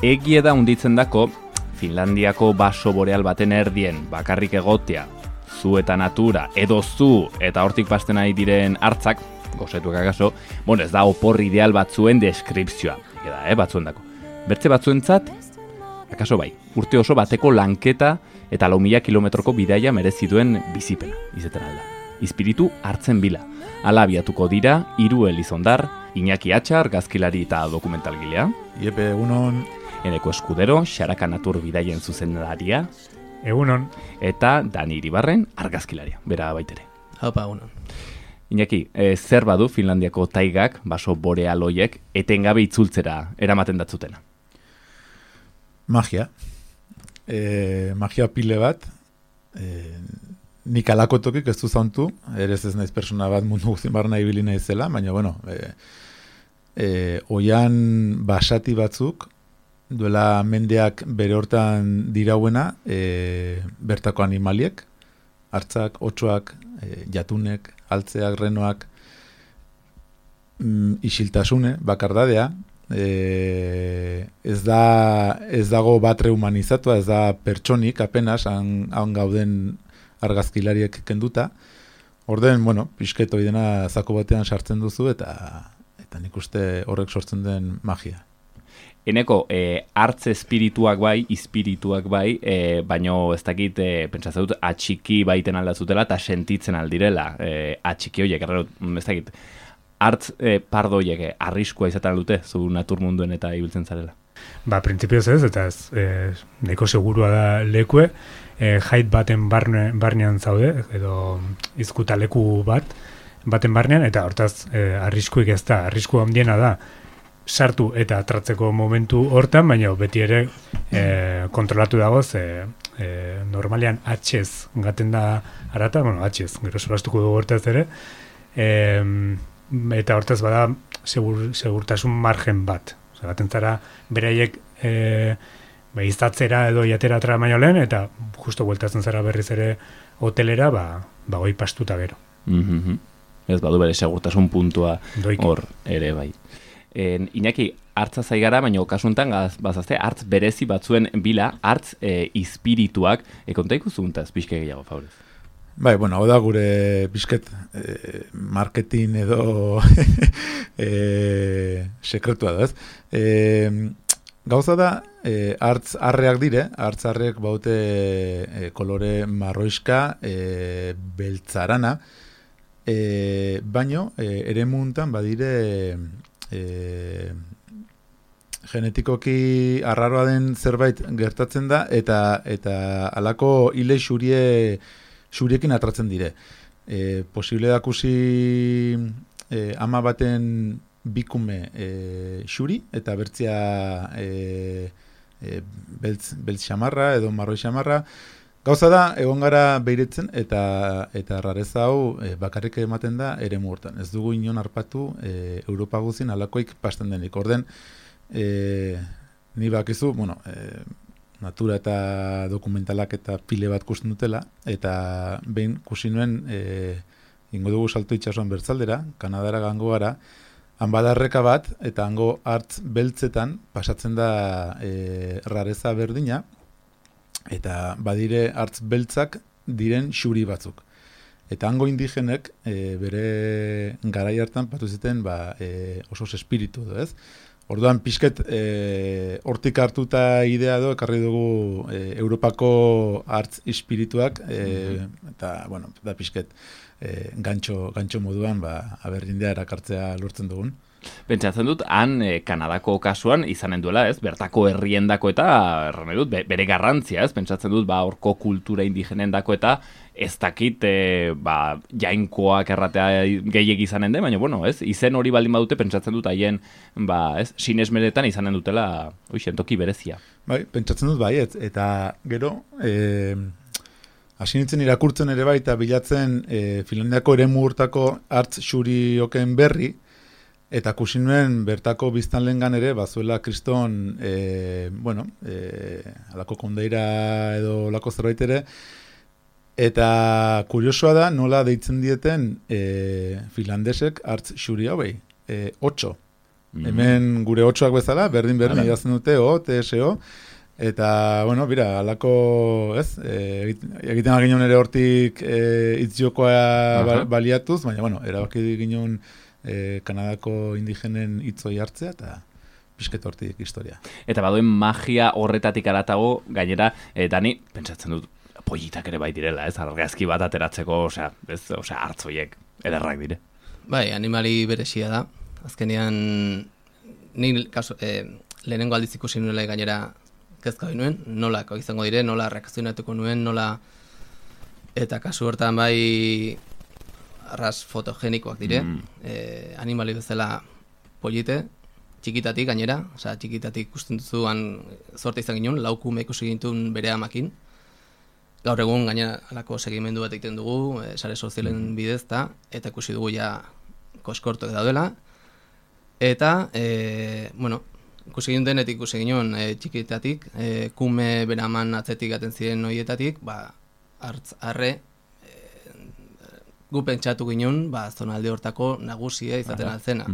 egie da unditzen dako, Finlandiako baso boreal baten erdien bakarrik egotea, zu eta natura, edo zu eta hortik pasten nahi diren hartzak, gozetuak akaso, ez da opor ideal batzuen deskripzioa, batzuen dako. Bertze batzuentzat, akaso bai, urte oso bateko lanketa eta 4.000 kilometroko bidaia merezi duen bizipena, izeten alda. Izpiritu hartzen bila. Hala abiatuko dira, 3 Elizondar, Iñaki Atxar, gazkilari eta dokumentalgilea. Iepe, egunon. Eneko Eskudero, Xaraka Natur bidaien zuzendaria. Egunon. Eta Dani Iribarren, argazkilaria, bera baitere. Haupa, egunon. Iñaki, zer badu Finlandiako taigak, baso borealoiek, etengabe itzultzera eramaten datzutena? Magia. Magia pile bat. Nik alako tokik ez du zauntu, ere ez naiz persona bat mundu guztien barna ibili naizela, baina, oian basati batzuk, duela mendeak bere hortan dirauena, bertako animaliek, hartzak, otsoak, jatunek, altzeak, renoak, isiltasune, bakardadea, ez dago batre humanizatua, ez da pertsonik apenas, han gauden argazkilariek kenduta. Orden, pixketo idena zako batean sartzen duzu eta nik uste horrek sortzen den magia. Eneko, hartze espirituak bai, izpirituak bai, baino ez dakit, pentsatzen dut, atxiki baiten aldazutela eta sentitzen aldirela, atxiki horiek, ez dakit, hartz pardo horiek arriskua izaten dute, zu naturmunduen eta ibiltzen zarela. Printzipioz ez, eta ez, neko segurua da lekue, jait baten barnean zaude, edo izkuta leku baten barnean, eta hortaz arriskuik ez da, arrisku handiena da, sartu eta atratzeko momentu hortan, baina beti ere kontrolatu dagoz, normalean atxez gaten da arata, atxez, gero solastuko dugu hortaz ere, eta hortaz bada segurtasun margen bat. Gaten zara beraiek iztatzera edo jatera atra baino lehen, eta justo bueltatzen zara berriz ere hotelera, goi pastuta gero. Ez badu bere segurtasun puntua hor ere bai. Iñaki, hartza zaigara, baina kasuntan bazazte, hartz berezi batzuen bila, hartz izpirituak, kontaiko zuntaz, pixke gehiago, favorez? Bai, hau da gure pixket marketing edo sekretua da, ez? Gauza da, hartz arreak dire, hartz arreak baute kolore marroiska, beltzarana, baino, ere muntan badire genetikoki arraroa den zerbait gertatzen da, eta alako hile xuriekin atratzen dire. Posible dakusi ama baten bikume xuri, eta bertzia beltz xamarra edo marroi xamarra. Gauza da, egon gara behiretzen, eta rareza hau bakarrik ematen da eremu hortan. Ez dugu inon arpatu Europa guzin alakoik pasten denik. Orden, ni bakizu, natura eta dokumentalak eta pile bat kusten dutela, eta behin kusi nuen ingo dugu salto itxasuan bertzaldera, Kanadara gango gara, han badarreka bat, eta hango hartz beltzetan pasatzen da rareza berdina, eta badire hartz beltzak diren xuri batzuk. Eta hango indigenek bere garai hartan patu ziten oso espiritu du, ez? Orduan pixket hortik hartuta idea do, ekarri dugu Europako hartz espirituak, eta, da pixket gantxo moduan, aberdindea erakartzea lortzen dugun. Pentsatzen dut, han Kanadako kasuan izanen duela, ez? Bertako herriendako eta, erran dut, bere garrantzia, ez? Pentsatzen dut, horko kultura indigenendako eta ez dakit, jainkoak erratea gehiek izanen den, baina, ez? Izen hori baldin badute, pentsatzen dut, haien, ez? Sinesmeretan izanen dutela, toki berezia. Bai, pentsatzen dut, bai, eta gero, hasi nintzen irakurtzen ere bai, eta bilatzen Finlandiako eremu urtako hartz xurioken berri, eta kusi nuen bertako biztanlengan ere, bazuela kriston, alako kondeira edo lako zerbait ere, eta kuriosoa da nola deitzen dieten finlandesek hartz xuri hauei, 8. Hemen gure 8ak bezala, berdin idazten dute, TSO, eta, bueno, bira, alako, ez, egiten ginen ere hortik itziokoa baliatuz, baina, bueno, erabaki ginen Kanadako indigenen hitzoi hartzea, eta pixket hortik historia. Eta badoen magia horretatik aratago, gainera, Dani, pentsatzen dut, pollitak ere bai direla, ez, argazki bat ateratzeko, osea, hartzoiek ederrak dire. Bai, animali berezia da. Azkenean, ni lehenengo aldiz ikusi nuela gainera kezka nuen, nola izango dire, nola reakzionatuko nuen, nola... Eta kasu hortan bai arras fotogenikoak dire, animali bezala pollite, txikitatik gainera, osea, txikitatik ikusten duzuan zorte izan ginen, laukume ikusi gintuen bere amakin. Gaur egun gainera alako segimendu bat egiten dugu, sare sozialen bidez, eta ikusi dugu ja koskortuak daudela. Eta, bueno, ikusi ginen denetik ikusi ginen txikitatik, kume beraman atzetik gaten ziren horietatik, hartz-arre, gu pentsatu ginen, zonalde hortako nagusia izaten altzena.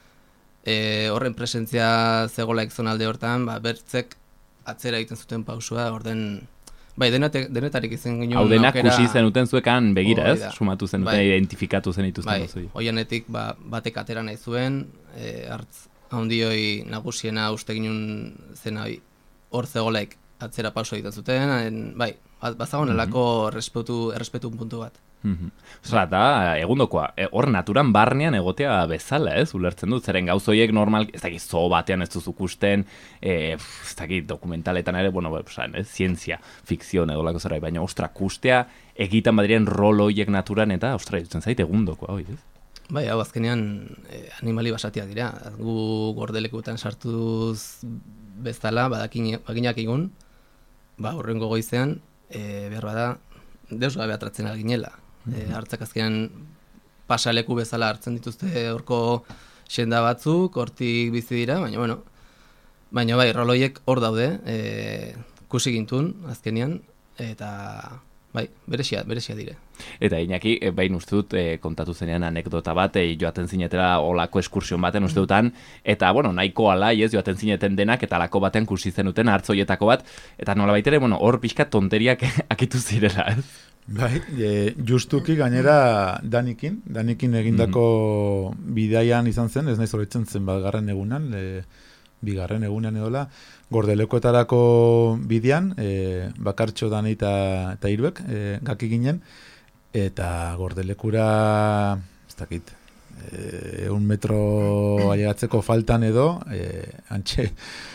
Horren presentzia zegolaik zonalde hortan, bertzek atzera egiten zuten pausua, orden... Bai, denetarik izan ginen... Hau denak kusi zenuten zuekan begira, ez? Sumatu zenuten, identifikatu zen ituzten dozui. Bai, oianetik batek atera nahi zuen, hartz handioi nagusiena uste ginen zena hor zegolaik atzera pauso egiten zuten, bai, bazagon elako errespetu puntu bat. Ostra, eta egundokoa, hor naturan barnean egotea bezala, ez? Ulertzen dut, zeren gauzoiek normal, ez dakit zoo batean ez duzuk usten, ez dakit dokumentaletan ere, bueno, zientzia, fikzion edo lako zerai, baina ostra, kustea egitan badirien rol horiek naturan eta, ostra, dutzen zait egundokoa, hoi, ez? Bai, hau azkenean animali basatia dira, gu gordelekuetan sartuz bezala, baginak egun, horrengo goizean, behar bada, deus gabe atratzen alginela. Hartzak azkenean pasaleku bezala hartzen dituzte horko xenda batzuk, hortik bizi dira, baina bai, roloiek hor daude, kusi gintun azkenean, eta bai, berezia dire. Eta Iñaki, bain uste dut, kontatu zenean anekdota bat, joaten zinetela olako eskursion baten uste dutan, eta, bueno, nahiko alai ez, joaten zineten denak, eta alako baten kusi zenuten hartzoietako bat, eta nola baitere, hor pixka tonteriak akitu zirela, ez? Bai, justuki gainera Danikin egindako bidaian izan zen, ez nahi zoritzen zen bigarren egunean edola, Gordelekuetarako bidean, Bakartxo, Dani eta Iruek gaki ginen, eta Gordelekura, ez dakit, 1 metro ailegatzeko faltan edo, antxe,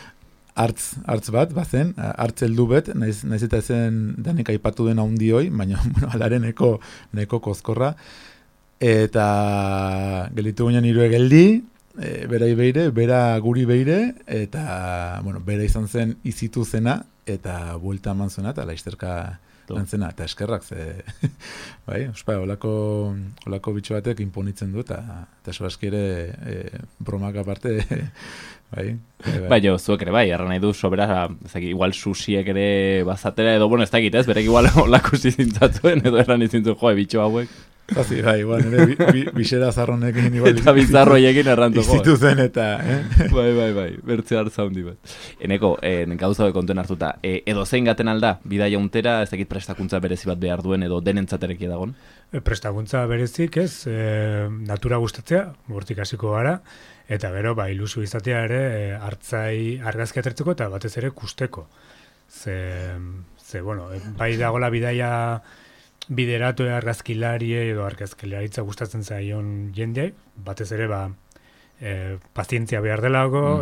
hartz bat, bazen, hartz heldu bet, naiz eta ezen Danik aipatu den handioi, baina, alaren neko kozkorra, eta gelitu ginen Iruek geldi, berai beire, bera guri beire, eta, bera izan zen izitu zena, eta buelta eman zuena, eta laizterka lantzena, eta eskerrak, bai, ospa, olako bitxo batek imponitzen du, eta soazki ere bromak aparte, bai. Baina, zuek ere bai, erran nahi du, sobera, igual susiek ere bazatera, edo, ez dakit ez, berek igual olako zizintzatuen, edo erran izintzuen, bitxo hauek. Zazi, bai, ere bisera zarronekin igual. Eta bizarroiekin errantuko. Izitu zen eta, Bai, bertze hartza handi bat. Eneko, gauza kontuen hartuta, edo zein gaten alda, bidaia untera, ez dakit prestakuntza berezi bat behar duen, edo denentzatereki dagon? Prestakuntza berezik ez, natura gustatzea, hortik hasiko gara, eta gero, ilusu izatea ere, hartzai argazki atertzeko, eta batez ere kusteko. Bai dagola bidaia bideratu argazkilari edo argazkilaritza gustatzen zaion jende, batez ere pazientzia behar delago,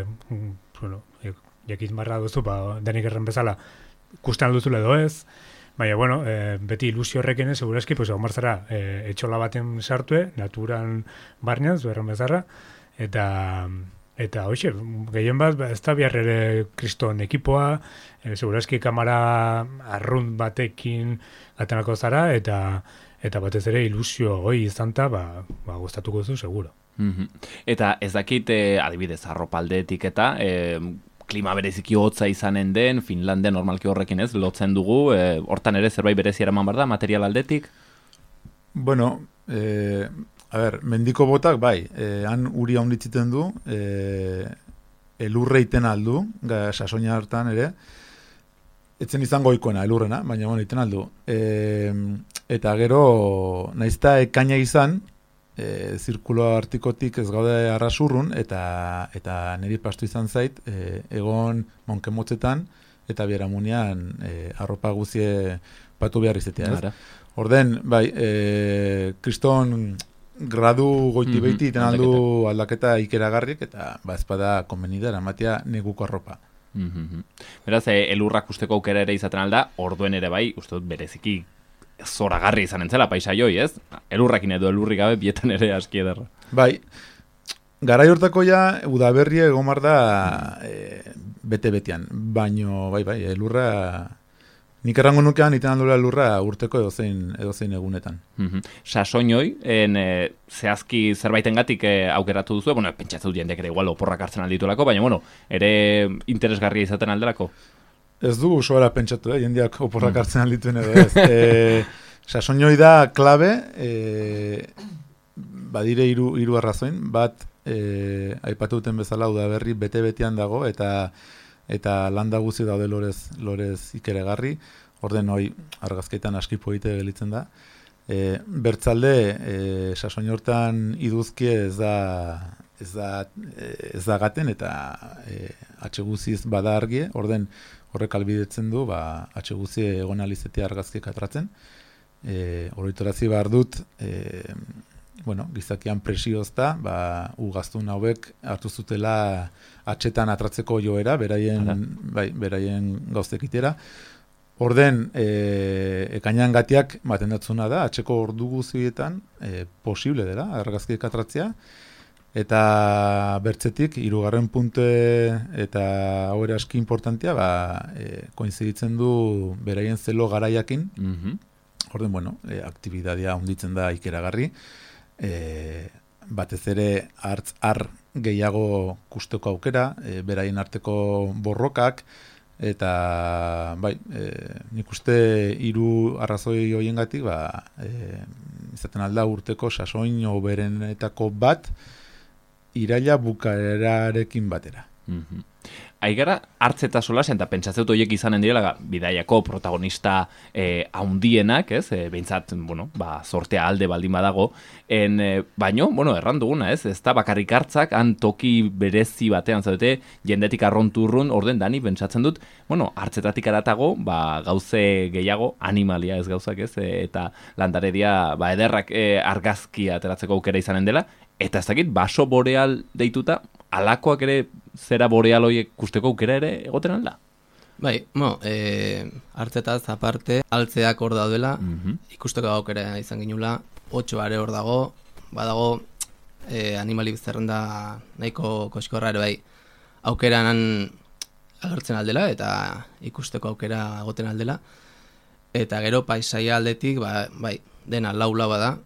jakin barra duzu, Danik erren bezala, kustan duzula edo ez, baina, beti ilusio horrekin ez, segurazki, egon etxola baten sartue, naturan barnean, zuerren bezala, eta hoxe, gehien bat, ez da behar ere kriston ekipoa, segurazki kamara arrunt batekin atenako zara, eta batez ere ilusio hoi izan ta, gustatuko zu, seguro. Eta ez dakit, adibidez, arropaldeetik eta, klima bereziki hotza izanen den, Finlandia normalki horrekin ez, lotzen dugu, hortan ere zerbait berezi eraman behar da, material aldetik? Bueno, mendiko botak, bai, han uri haunditziten du, elurre iten aldu, sasoina hartan ere, etzen izango ikoena, elurrena, baina bueno, iten aldu. Eta gero, naizta ekaina izan, zirkulo artikotik ez gaude arrasurrun, eta niri pastu izan zait, egon monkemotzetan, eta biaramunean arropa guzie patu behar izatea, ez? Orden, bai, kriston gradu goiti behiti iten aldu aldaketa ikeragarrik, eta ezpada konbenida eramatea neguko arropa. Beraz, elurrak usteko aukera ere izaten alda, orduen ere bai, uste dut bereziki zoragarri izan entzela paisaioi, ez? Elurrakin edo elurrik gabe bietan ere aski ederra. Bai, garai hortako ja, udaberri egomar da bete-betean, baino, bai, elurra, nik errango nukean iten aldura elurra urteko edozein egunetan. Sasoinoi, zehazki zerbaitengatik aukeratu duzu, bueno, pentsatzen dut jendek ere igual oporrak hartzen aldituelako, baina, bueno, ere interesgarria izaten aldelako. Ez du soera pentsatu, jendeak oporrak hartzen aldituen edo ez. Sasoinoi da klabe, badire hiru arrazoin, bat aipatu duten bezala udaberri bete-betean dago, eta landa guzi daude lorez ikeregarri, orden hoi argazketan aski polite gelitzen da. Bertzalde, sasoin hortan iduzkie ez da gaten, eta atxeguziz bada argie, orden horrek albidetzen du, atxeguzi egon alizetea argazkiek atratzen. Oroitarazi behar dut, gizakian presiozta, ugaztun hauek hartu zutela atxetan atratzeko joera, beraien gauztekitera. Orden, ekainan gatiak maten datzuna da, atxeko ordu guzietan posible dela, argazkiek atratzea, eta bertzetik, 3. punte eta hau ere aski importantea, koinziditzen du beraien zelo garaiakin, orden, aktibitatea hunditzen da ikeragarri, batez ere hartz-ar gehiago kusteko aukera, beraien arteko borrokak, eta nik uste 3 arrazoi hoiengatik izaten alda urteko sasoin hoberenetako bat iraila bukaerarekin batera. Aigara, hartz eta solasen, eta pentsatzen dut horiek izanen direla bidaiako protagonista haundienak, ez? Behintzat, sortea alde baldin badago. Baino, erran duguna, ez? Ez da bakarrik hartzak, han toki berezi batean zaudete, jendetik arronturrun, orden dani, pentsatzen dut, hartzetatik aratago, gauze gehiago, animalia ez gauzak, ez? Eta landaredia, ederrak argazkia ateratzeko aukera izanen dela, eta ez dakit, baso boreal deituta, alakoak ere zera boreal horiek kusteko aukera ere egoten alda? Bai, hartzetaz aparte, altzeak hor daudela, ikusteko aukera izan ginula, 8 are hor dago, badago animali bizarrenda nahiko koskorra ere bai, aukeran agertzen aldela, eta ikusteko aukera egoten aldela, eta gero paisaia aldetik, dena lau bada,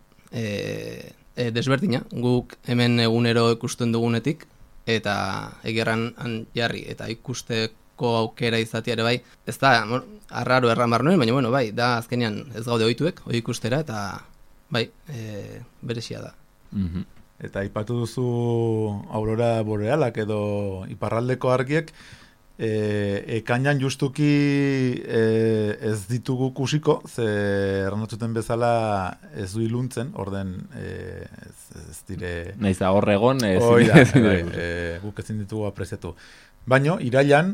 desberdina, guk hemen egunero ikusten dugunetik, eta egerran jarri, eta ikusteko aukera izatea ere bai, ez da, arraro erran bar nuen, baina da azkenean ez gaude ohituek, hori ikustera, eta berezia da. Eta aipatu duzu aurora borealak edo iparraldeko argiek, ekainan justuki ez ditugu kusiko, ze errandatzuten bezala ez du iluntzen, orden ez dire... Naiz da horre egon, guk ezin ditugu apreziatu. Baina, irailan,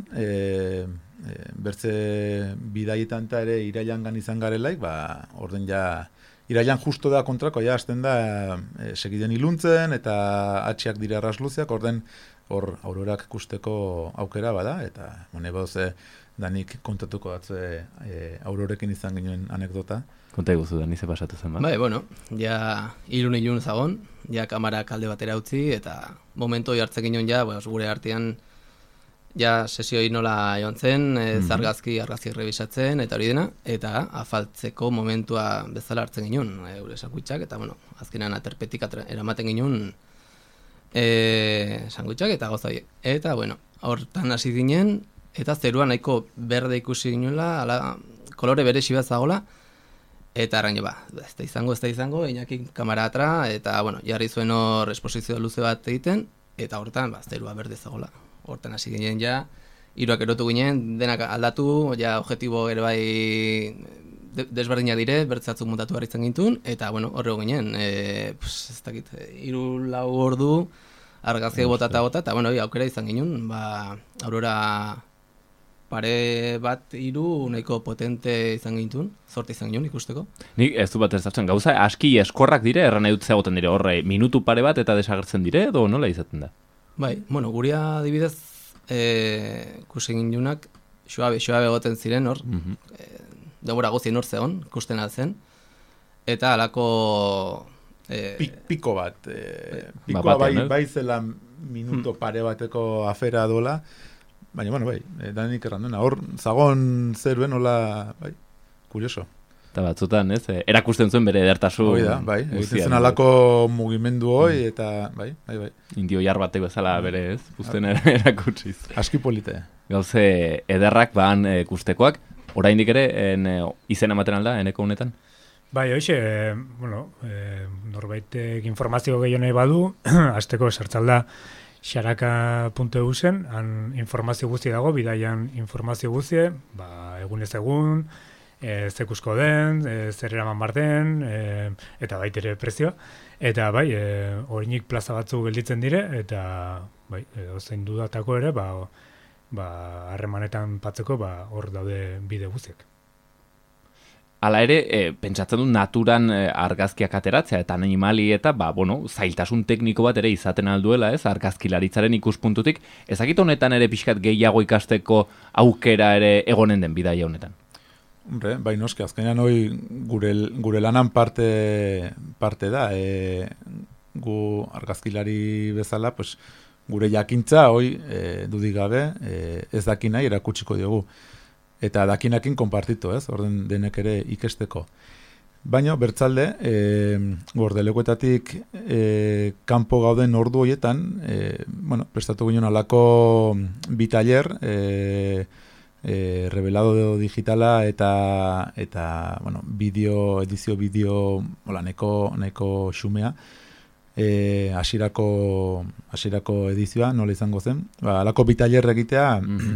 bertze bidaietan eta ere irailan gan izan garelaik, orden ja, irailan justo da kontrako, ja, hasten da segiden iluntzen, eta atxiak dira arrasluziak, orden hor aurorak ikusteko aukera bada, eta danik kontatuko datzue aurorekin izan genuen anekdota. Konta eguzu, Dani, ze pasatu zen, ja ilun zagon, ja kamarak alde batera utzi, eta momentu hartzen genuen ja, gure artean ja sesioi nola joan zen, argazki rebisatzen, eta hori dena, eta afaltzeko momentua bezala hartzen genuen, gure sakutxak, eta azkenan aterpetik eramaten genuen sanguitxak eta gozaiek. Eta, hortan hasi ginen, eta zerua nahiko berde ikusi ginuela, kolore beresi bat zagola, Eta arraino ez da izango, Iñaki kamara atra, eta, bueno, jarri zuen hor esposizio luze bat egiten, eta hortan, zerua berde zegoela. Hortan hasi ginen ja, hiruak erotu ginen, denak aldatu, ja objektibo ere bai desberdinak dire, bertzatzuk montatu behar izan gintun, eta, bueno, horrego ginen, ez dakit, 3-4 ordu, argazkiak bota, eta, bueno, aukera izan ginen, Aurora pare bat 3 nahiko potente izan gintun, zorte izan ginen ikusteko. Nik ez du bat ez datzen, gauza aski eskorrak dire, erran nahi dut zegoten dire, horre, minutu pare bat eta desagertzen dire, edo nola izaten da? Bai, bueno, guria adibidez, ikusi ginunak, xoabe egoten ziren hor, denbora guztien hor zegon, ikusten altzen, eta alako... Piko bat, pikoa bai zela minuto pare bateko afera dola, baina, bueno, bai, danik erranduena, hor, zagon zeruen, hola, bai, kurioso. Eta batzutan, ez, erakusten zuen bere edertasun. Hoi da, bai, egiten zen alako mugimendu hoi, eta, bai. Indio jar batek bezala bere, ez, usten erakutsiz. Aski polite. Gauze, ederrak, baan kustekoak, oraindik ere, izena ematen alda, eneko honetan? Bai, hoxe, norbaitek informazio gehiago nahi badu, azteko sartzalda xaraka.eu zen, han informazio guzti dago, bidaian informazio guzti, egunez egun, zekusko den, zer eraman barden, eta baitere prezioa, eta bai, horinik plaza batzu gelditzen dire, eta bai, zein dudatako ere, harremanetan patzeko, hor daude bide guztiak. Hala ere, pentsatzen dut naturan argazkiak ateratzea eta animali eta, zailtasun tekniko bat ere izaten alduela, ez, argazkilaritzaren ikuspuntutik. Ezakit honetan ere pixkat gehiago ikasteko aukera ere egonen den bidaia honetan? Hombre, bai noski, azkenean hoi gure lanan parte da. Gu argazkilari bezala, pues, gure jakintza hoi dudik gabe ez dakinai erakutsiko diogu. Eta dakinakin konpartitu, ez, orden denek ere ikesteko. Baina, bertzalde, gordelekuetatik kanpo gauden ordu horietan, prestatu ginen alako bi taller, revelado digitala eta edizio bideo nahiko xumea, hasierako edizioa, nola izango zen. Alako bi taller egitea,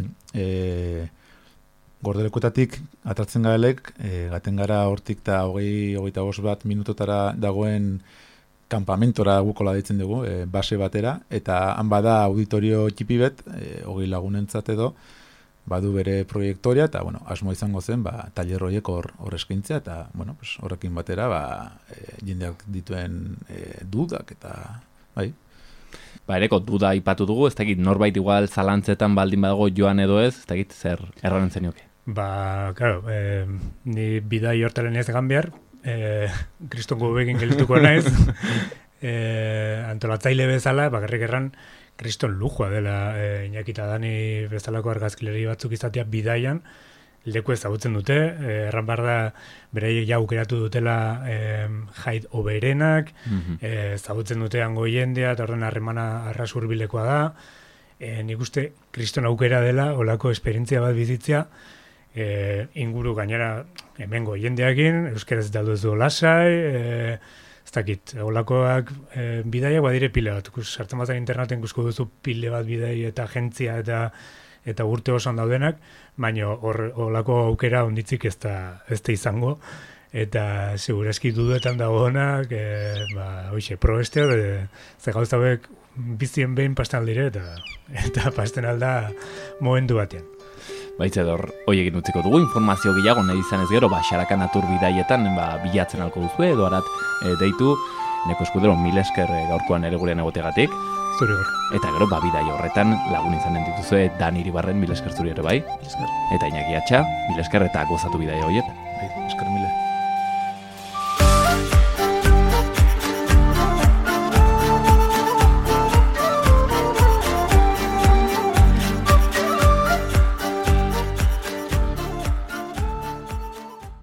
gordelekuetatik atratzen garelek, gaten gara hortik eta 25 bat minutotara dagoen kanpamentora gukola ditzen dugu, base batera, eta han bada auditorio txipi bet, 20 lagunentzat edo, badu bere proiektoria, eta, asmo izango zen, taller horiek hor eskaintzea, eta, horrekin batera, jendeak dituen dudak, eta, bai. Ereko, duda ipatu dugu, ez dakit norbait igual zalantzetan baldin badago joan edo ez dakit zer erranen zenioke. Claro, ni bidai hortaren ez egan behar, kristongo begin geldituko naiz, antolatzaile bezala, bakarrik erran, kriston lujua dela, Iñaki eta Dani bezalako argazkileri batzuk izatea bidaian, leku ezagutzen dute, erran behar da, beraiek ja aukeratu dutela jait oberenak, ezagutzen dute hango jendea, eta horren harremana arras hurbilekoa da, nik uste kriston aukera dela, olako esperientzia bat bizitzea, inguru gainera hemengo jendeakin, euskeraz daldu ez du lasai, ez dakit, olakoak bidaiak badire pile bat, sartzen bazen interneten ikusko duzu pile bat bidai eta agentzia eta urte osoan daudenak, baina olako aukera onditzik ez da izango, eta segurazki dudetan dagoenak, hoxe, probestea, ze gauza hauek bizien behin pasten aldire, eta pasten alda momentu batean. Baitze dor, hoiegin utziko dugu, informazio gehiago nahi izan ez gero, Xaraka natur bidaietan bilatzen alko duzu, edo arat deitu, Neko Eskudero, mil esker gaurkoan ere gurean egotegatik. Zuri hor. Eta gero, bidaia horretan lagun izanen dituzue Dani Iribarren, mil esker zuri ere bai. Mil esker. Eta Iñaki Atxa, mil esker eta gozatu bidaia horietan. Esker mile.